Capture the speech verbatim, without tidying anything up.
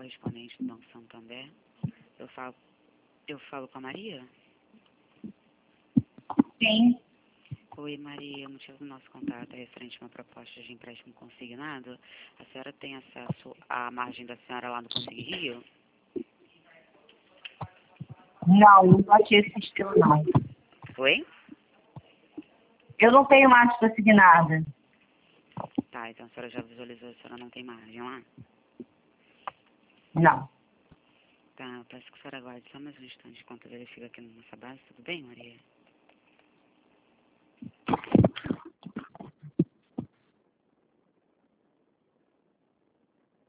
correspondente do Banco Santander. Eu falo, eu falo com a Maria? Sim. Oi, Maria. O motivo do nosso contato é referente a uma proposta de empréstimo consignado. A senhora tem acesso à margem da senhora lá no Consigne Rio? Não, não pode esse estilo, não. Oi? Eu não tenho margem consignada. Tá, então a senhora já visualizou, a senhora não tem margem lá? Não. Tá, eu peço que a senhora aguarde só mais um instante enquanto eu verifico aqui na nossa base. Tudo bem, Maria?